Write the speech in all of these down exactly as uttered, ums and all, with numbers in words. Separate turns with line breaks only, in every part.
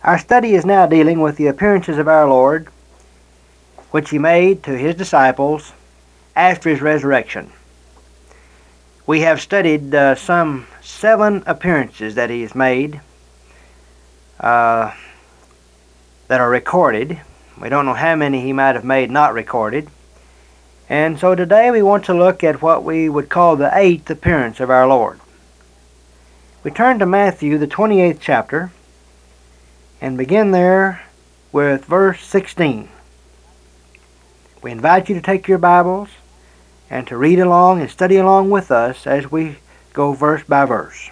Our study is now dealing with the appearances of our Lord, which he made to his disciples after his resurrection. We have studied uh, some seven appearances that he has made uh, that are recorded. We don't know how many he might have made not recorded. And so today we want to look at what we would call the eighth appearance of our Lord. We turn to Matthew, the twenty-eighth chapter, and begin there with verse sixteen. We invite you to take your Bibles and to read along and study along with us as we go verse by verse.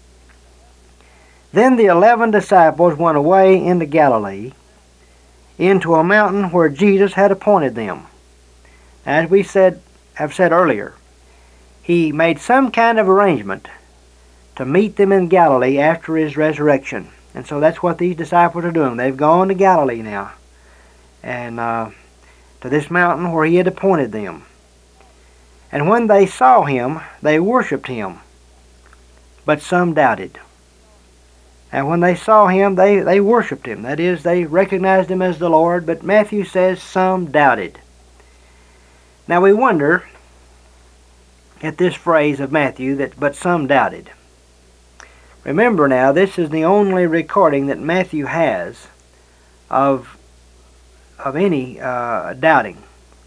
Then the eleven disciples went away into Galilee, into a mountain where Jesus had appointed them. As we said, have said earlier, he made some kind of arrangement to meet them in Galilee after his resurrection. And so that's what these disciples are doing. They've gone to Galilee now, and uh, to this mountain where he had appointed them. And when they saw him, they worshipped him, but some doubted. And when they saw him, they, they worshipped him. That is, they recognized him as the Lord, but Matthew says some doubted. Now we wonder at this phrase of Matthew, that but some doubted. Remember now, this is the only recording that Matthew has of, of any uh, doubting.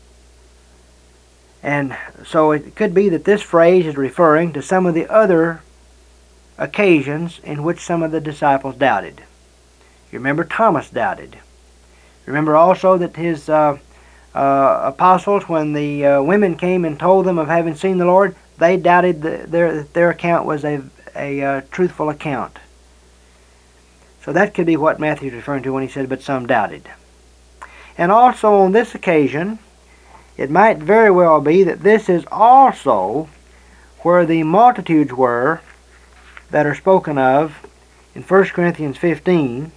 And so it could be that this phrase is referring to some of the other occasions in which some of the disciples doubted. You remember Thomas doubted. Remember also that his uh, uh, apostles, when the uh, women came and told them of having seen the Lord, they doubted the, their, their account was a a uh, truthful account. So that could be what Matthew is referring to when he said, but some doubted. And also on this occasion, it might very well be that this is also where the multitudes were that are spoken of in First Corinthians fifteen,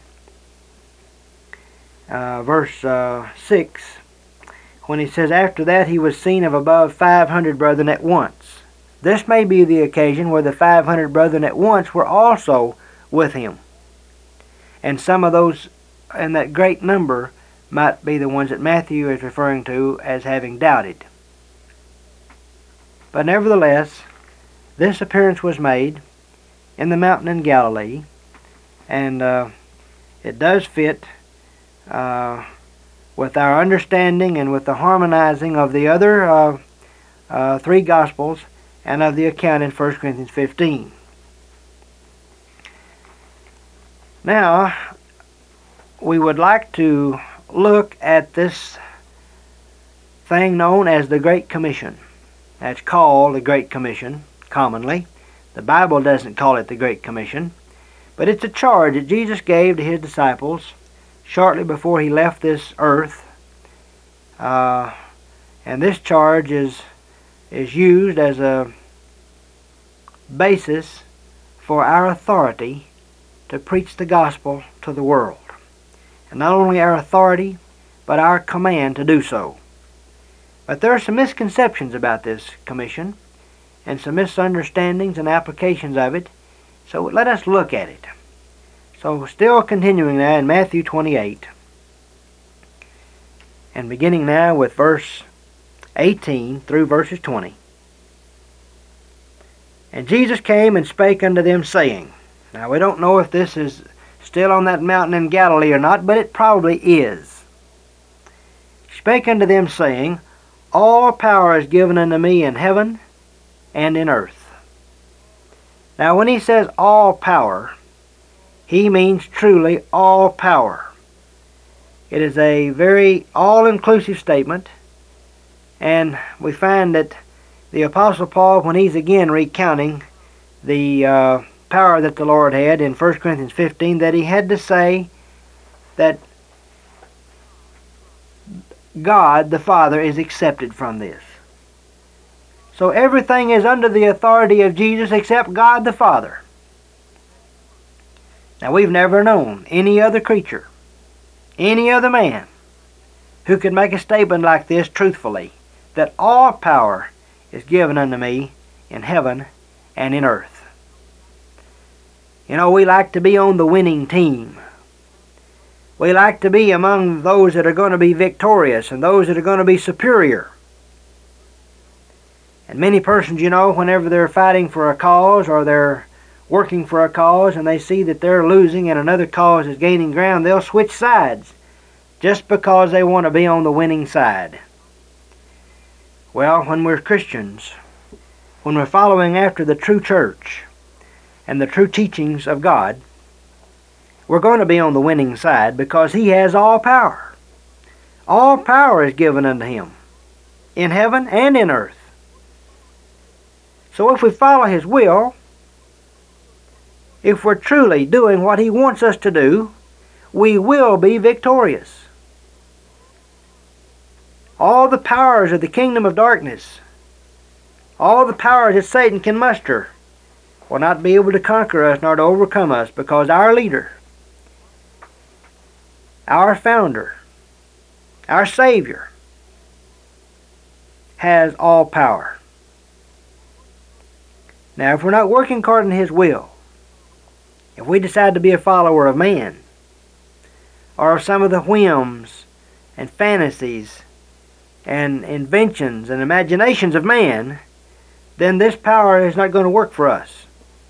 uh, verse uh, six, when he says, after that he was seen of above five hundred brethren at once. This may be the occasion where the five hundred brethren at once were also with him. And some of those, and that great number, might be the ones that Matthew is referring to as having doubted. But nevertheless, this appearance was made in the mountain in Galilee, and uh, it does fit uh, with our understanding and with the harmonizing of the other uh, uh, three Gospels and of the account in First Corinthians fifteen. Now, we would like to look at this thing known as the Great Commission. That's called the Great Commission, commonly. The Bible doesn't call it the Great Commission, but it's a charge that Jesus gave to his disciples shortly before he left this earth. Uh, and this charge is is used as a basis for our authority to preach the gospel to the world. And not only our authority, but our command to do so. But there are some misconceptions about this commission, and some misunderstandings and applications of it, so let us look at it. So still continuing now in Matthew twenty-eight, and beginning now with verse eighteen through verses twenty. And Jesus came and spake unto them, saying, now we don't know if this is still on that mountain in Galilee or not, but it probably is. Spake unto them, saying, all power is given unto me in heaven and in earth. Now when he says all power, he means truly all power. It is a very all-inclusive statement, and we find that the Apostle Paul, when he's again recounting the uh, power that the Lord had in First Corinthians fifteen, that he had to say that God the Father is accepted from this. So everything is under the authority of Jesus except God the Father. Now we've never known any other creature, any other man, who could make a statement like this truthfully, that all power is given unto me in heaven and in earth. You know, we like to be on the winning team. We like to be among those that are going to be victorious and those that are going to be superior. And many persons, you know, whenever they're fighting for a cause or they're working for a cause and they see that they're losing and another cause is gaining ground, they'll switch sides just because they want to be on the winning side. Well, when we're Christians, when we're following after the true church and the true teachings of God, we're going to be on the winning side because He has all power. All power is given unto Him in heaven and in earth. So if we follow His will, if we're truly doing what He wants us to do, we will be victorious. All the powers of the kingdom of darkness, all the powers that Satan can muster, will not be able to conquer us nor to overcome us, because our leader, our founder, our Savior, has all power. Now, if we're not working according to His will, if we decide to be a follower of man, or of some of the whims and fantasies and inventions and imaginations of man, then this power is not going to work for us.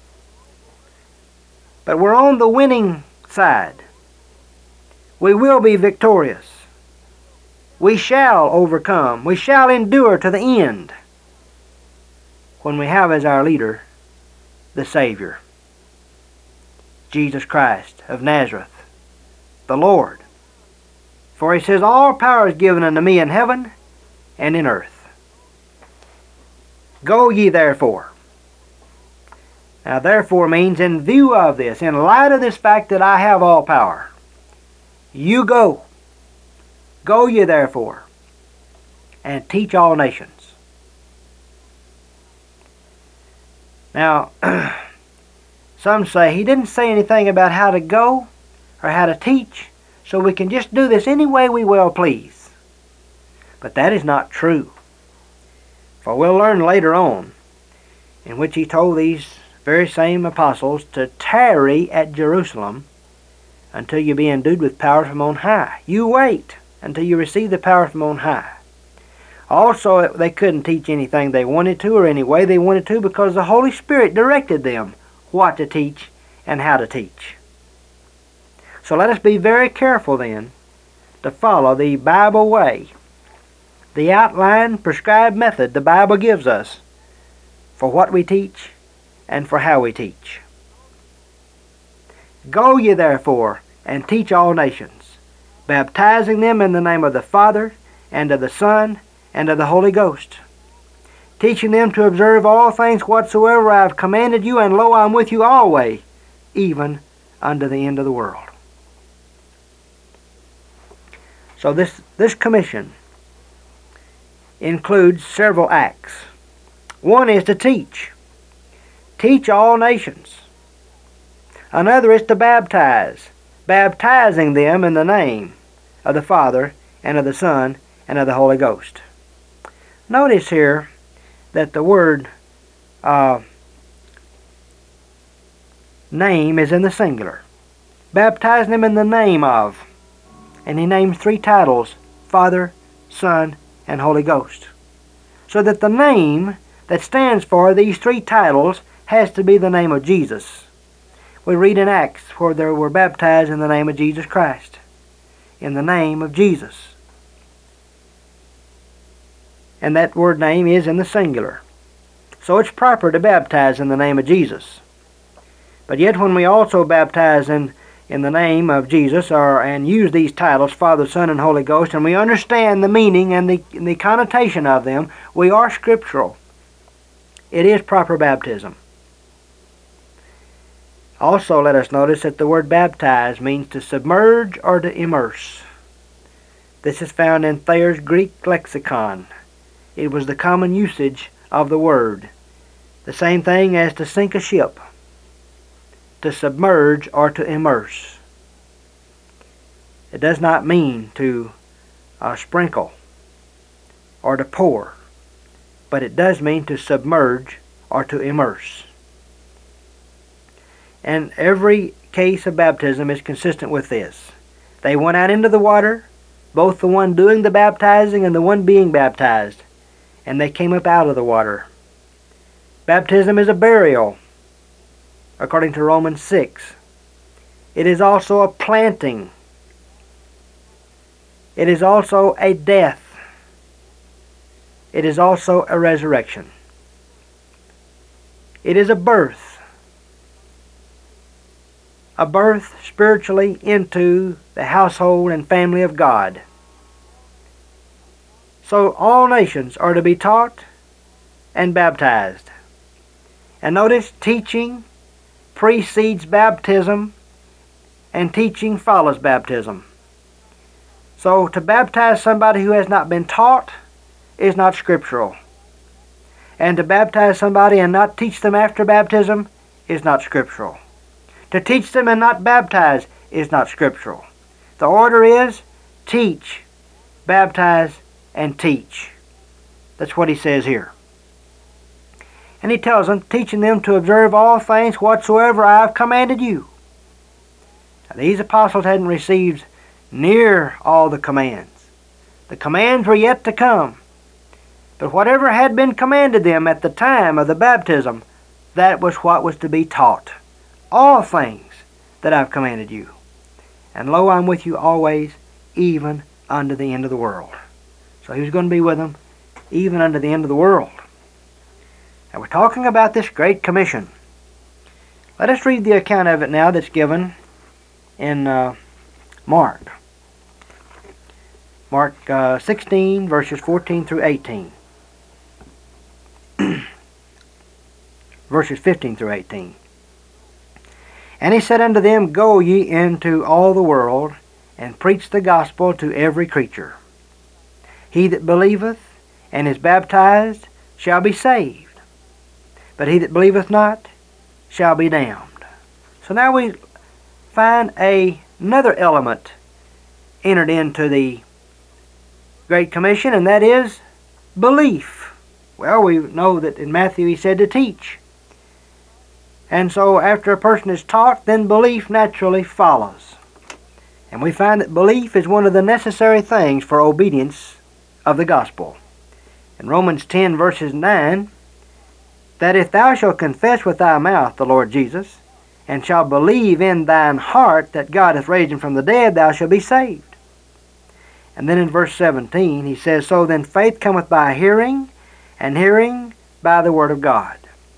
But we're on the winning side. We will be victorious. We shall overcome. We shall endure to the end when we have as our leader the Savior, Jesus Christ of Nazareth, the Lord. For He says, all power is given unto me in heaven and in earth. Go ye therefore. Now therefore means in view of this, in light of this fact that I have all power, you go. Go ye therefore and teach all nations. Now, some say He didn't say anything about how to go or how to teach, so we can just do this any way we well please. But that is not true. For we'll learn later on, in which He told these very same apostles to tarry at Jerusalem until you be endued with power from on high. You wait until you receive the power from on high. Also, they couldn't teach anything they wanted to or any way they wanted to, because the Holy Spirit directed them what to teach and how to teach. So let us be very careful then to follow the Bible way, the outlined, prescribed method the Bible gives us for what we teach and for how we teach. Go ye therefore and teach all nations, baptizing them in the name of the Father and of the Son and of the Holy Ghost, teaching them to observe all things whatsoever I have commanded you, and lo, I am with you always, even unto the end of the world. So this, this commission includes several acts. One is to teach. Teach all nations. Another is to baptize, baptizing them in the name of the Father and of the Son and of the Holy Ghost. Notice here that the word uh, name is in the singular. Baptizing them in the name of. And He names three titles: Father, Son, and Holy Ghost. So that the name that stands for these three titles has to be the name of Jesus. We read in Acts where they were baptized in the name of Jesus Christ. In the name of Jesus. And that word name is in the singular. So it's proper to baptize in the name of Jesus. But yet when we also baptize in, in the name of Jesus, or and use these titles, Father, Son, and Holy Ghost, and we understand the meaning and the, and the connotation of them, we are scriptural. It is proper baptism. Also, let us notice that the word baptize means to submerge or to immerse. This is found in Thayer's Greek lexicon. It was the common usage of the word. The same thing as to sink a ship, to submerge or to immerse. It does not mean to uh, sprinkle or to pour, but it does mean to submerge or to immerse. And every case of baptism is consistent with this. They went out into the water, both the one doing the baptizing and the one being baptized, and they came up out of the water. Baptism is a burial, according to Romans six. It is also a planting. It is also a death. It is also a resurrection. It is a birth. A birth spiritually into the household and family of God. So all nations are to be taught and baptized. And notice, teaching precedes baptism and teaching follows baptism. So to baptize somebody who has not been taught is not scriptural. And to baptize somebody and not teach them after baptism is not scriptural. To teach them and not baptize is not scriptural. The order is teach, baptize, and teach. That's what he says here. And he tells them, teaching them to observe all things whatsoever I have commanded you. Now, these apostles hadn't received near all the commands. The commands were yet to come. But whatever had been commanded them at the time of the baptism, that was what was to be taught. All things that I've commanded you. And lo, I'm with you always, even unto the end of the world. So he was going to be with them even unto the end of the world. Now we're talking about this Great Commission. Let us read the account of it now that's given in uh, Mark. Mark uh, sixteen, verses fourteen through eighteen. Verses fifteen through eighteen. And he said unto them, Go ye into all the world, and preach the gospel to every creature. He that believeth and is baptized shall be saved, but he that believeth not shall be damned. So now we find a, another element entered into the Great Commission, and that is belief. Well, we know that in Matthew he said to teach. And so after a person is taught, then belief naturally follows. And we find that belief is one of the necessary things for obedience of the gospel. In Romans ten, verses nine, that if thou shalt confess with thy mouth the Lord Jesus, and shalt believe in thine heart that God hath raised him from the dead, thou shalt be saved. And then in verse seventeen, he says, So then faith cometh by hearing, and hearing by the word of God.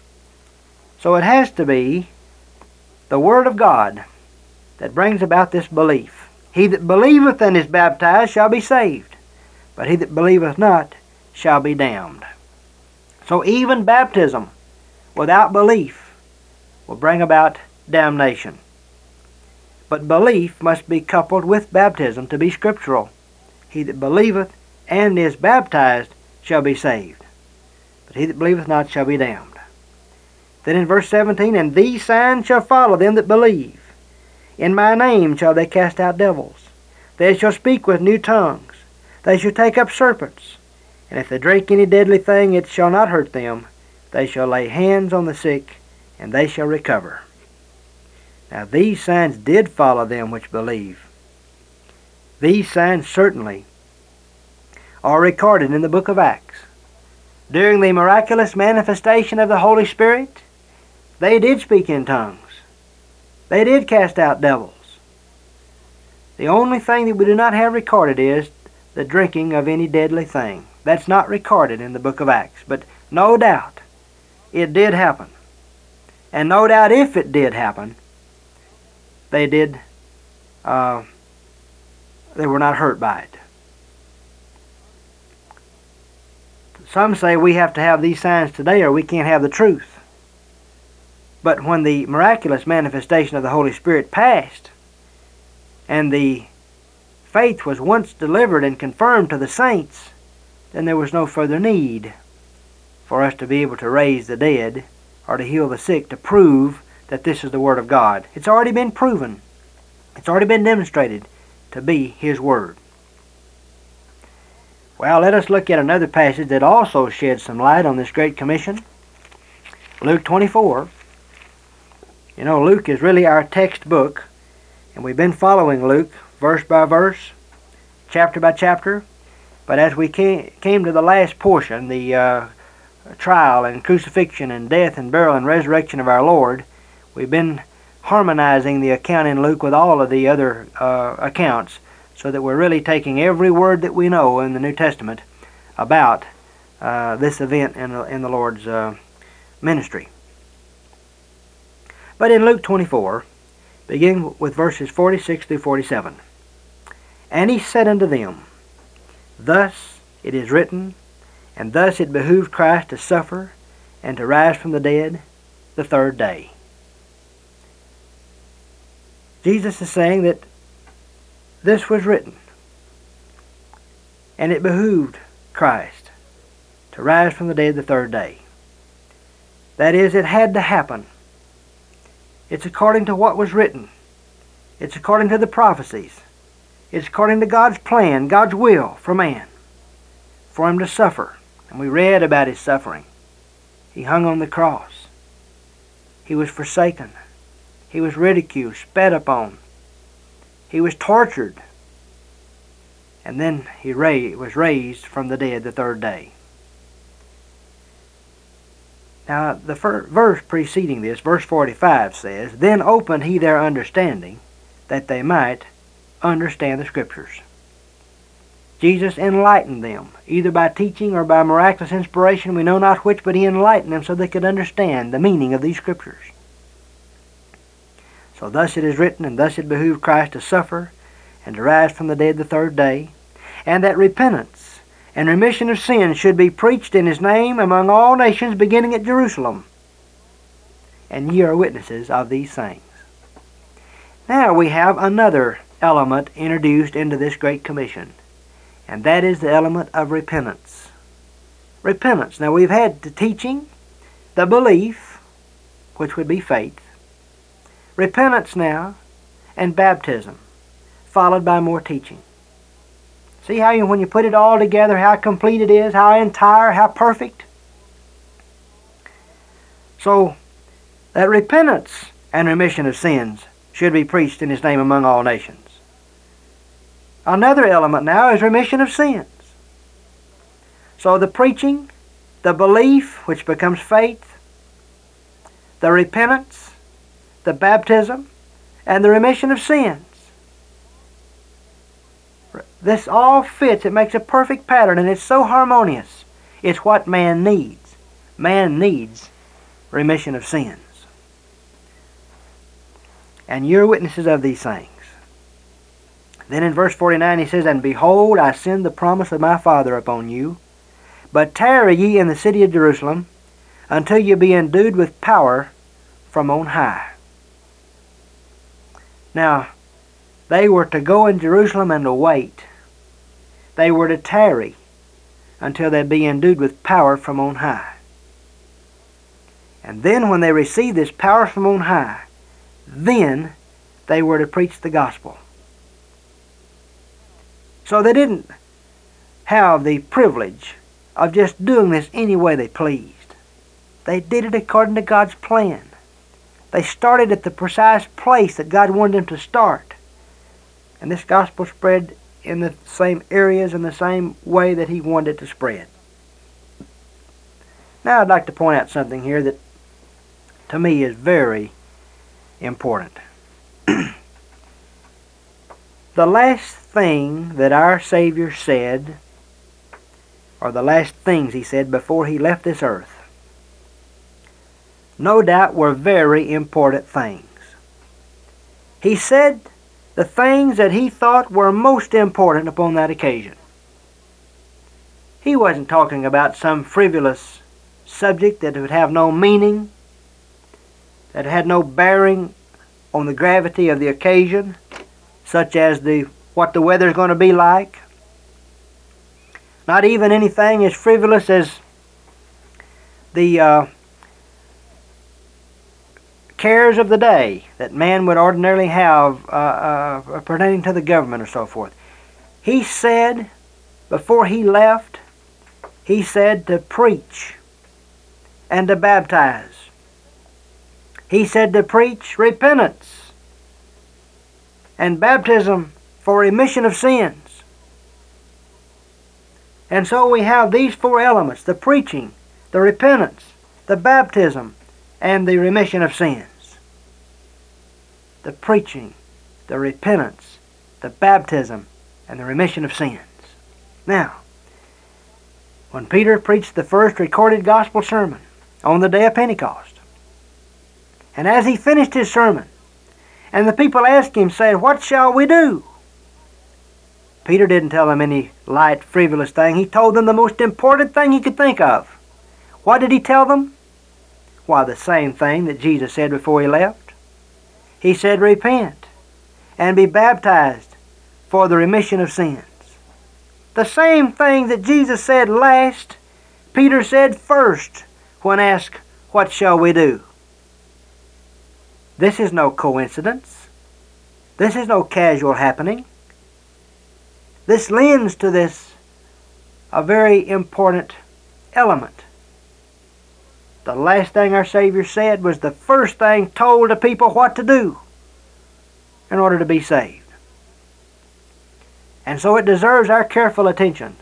So it has to be the Word of God that brings about this belief. He that believeth and is baptized shall be saved, but he that believeth not shall be damned. So even baptism without belief will bring about damnation. But belief must be coupled with baptism to be scriptural. He that believeth and is baptized shall be saved, but he that believeth not shall be damned. Then in verse seventeen, And these signs shall follow them that believe. In my name shall they cast out devils. They shall speak with new tongues. They shall take up serpents. And if they drink any deadly thing, it shall not hurt them. They shall lay hands on the sick, and they shall recover. Now these signs did follow them which believe. These signs certainly are recorded in the book of Acts. During the miraculous manifestation of the Holy Spirit, they did speak in tongues. They did cast out devils. The only thing that we do not have recorded is the drinking of any deadly thing. That's not recorded in the book of Acts. But no doubt it did happen. And no doubt if it did happen, they did, uh, they were not hurt by it. Some say we have to have these signs today or we can't have the truth. But when the miraculous manifestation of the Holy Spirit passed, and the faith was once delivered and confirmed to the saints, then there was no further need for us to be able to raise the dead or to heal the sick to prove that this is the Word of God. It's already been proven. It's already been demonstrated to be His Word. Well, let us look at another passage that also sheds some light on this Great Commission. Luke twenty-four. You know, Luke is really our textbook, and we've been following Luke verse by verse, chapter by chapter. But as we came, came to the last portion, the uh, trial and crucifixion and death and burial and resurrection of our Lord, we've been harmonizing the account in Luke with all of the other uh, accounts, so that we're really taking every word that we know in the New Testament about uh, this event in the, in the Lord's uh, ministry. But in Luke twenty-four, beginning with verses forty-six through forty-seven, "And he said unto them, Thus it is written, and thus it behooved Christ to suffer and to rise from the dead the third day." Jesus is saying that this was written, and it behooved Christ to rise from the dead the third day. That is, it had to happen. It's according to what was written. It's according to the prophecies. It's according to God's plan, God's will for man, for him to suffer. And we read about his suffering. He hung on the cross. He was forsaken. He was ridiculed, spat upon. He was tortured. And then he ra- was raised from the dead the third day. Now, the fir- verse preceding this, verse forty-five, says, "Then opened he their understanding, that they might understand the Scriptures." Jesus enlightened them, either by teaching or by miraculous inspiration, we know not which, but he enlightened them so they could understand the meaning of these Scriptures. So thus it is written, and thus it behooved Christ to suffer and to rise from the dead the third day, and that repentance and remission of sins should be preached in his name among all nations, beginning at Jerusalem. And ye are witnesses of these things. Now we have another element introduced into this Great Commission, and that is the element of repentance. Repentance. Now we've had the teaching, the belief, which would be faith, repentance now, and baptism, followed by more teaching. See how you, when you put it all together, how complete it is, how entire, how perfect? So, that repentance and remission of sins should be preached in his name among all nations. Another element now is remission of sins. So the preaching, the belief, which becomes faith, the repentance, the baptism, and the remission of sins. This all fits. It makes a perfect pattern, and it's so harmonious. It's what man needs. Man needs remission of sins. And you're witnesses of these things. Then in verse forty-nine he says, "And behold, I send the promise of my Father upon you, but tarry ye in the city of Jerusalem, until ye be endued with power from on high." Now, they were to go in Jerusalem and to wait. They were to tarry until they be endued with power from on high. And then when they received this power from on high, then they were to preach the gospel. So they didn't have the privilege of just doing this any way they pleased. They did it according to God's plan. They started at the precise place that God wanted them to start. And this gospel spread in the same areas in the same way that he wanted it to spread. Now I'd like to point out something here that to me is very important. The last thing that our Savior said, or the last things he said before he left this earth, no doubt were very important things. He said the things that he thought were most important upon that occasion. He wasn't talking about some frivolous subject that would have no meaning, that had no bearing on the gravity of the occasion, such as the what the weather's going to be like. Not even anything as frivolous as the uh, cares of the day that man would ordinarily have uh, uh, pertaining to the government or so forth. He said, before he left, he said to preach and to baptize. He said to preach repentance and baptism for remission of sins. And so we have these four elements: the preaching, the repentance, the baptism, and the remission of sins. The preaching, the repentance, the baptism, and the remission of sins. Now, when Peter preached the first recorded gospel sermon on the day of Pentecost, and as he finished his sermon, and the people asked him, saying, "What shall we do?" Peter didn't tell them any light, frivolous thing. He told them the most important thing he could think of. What did he tell them? Why, the same thing that Jesus said before he left. He said, "Repent and be baptized for the remission of sins." The same thing that Jesus said last, Peter said first when asked, "What shall we do?" This is no coincidence. This is no casual happening. This lends to this a very important element. The last thing our Savior said was the first thing told the people what to do in order to be saved. And so it deserves our careful attention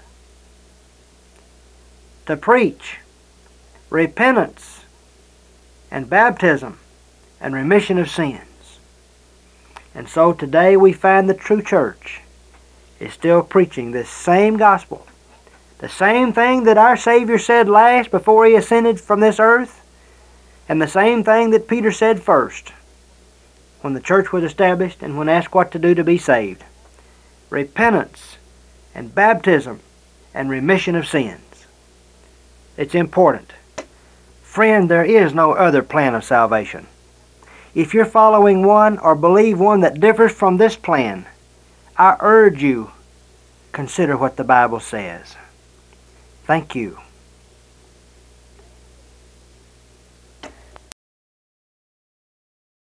to preach repentance and baptism and remission of sins. And so today we find the true church is still preaching this same gospel, the same thing that our Savior said last before he ascended from this earth, and the same thing that Peter said first when the church was established and when asked what to do to be saved: repentance and baptism and remission of sins. It's important. Friend, there is no other plan of salvation. If you're following one or believe one that differs from this plan, I urge you, consider what the Bible says. Thank you.